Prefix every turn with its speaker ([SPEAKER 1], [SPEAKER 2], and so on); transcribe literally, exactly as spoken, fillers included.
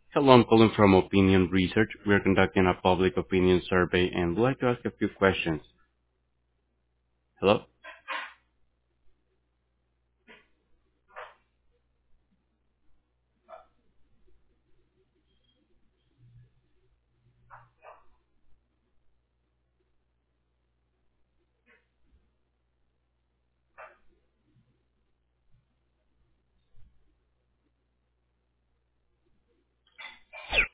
[SPEAKER 1] Hello, I'm calling from Opinion Research. We are conducting a public opinion survey and would like to ask a few questions. Hello?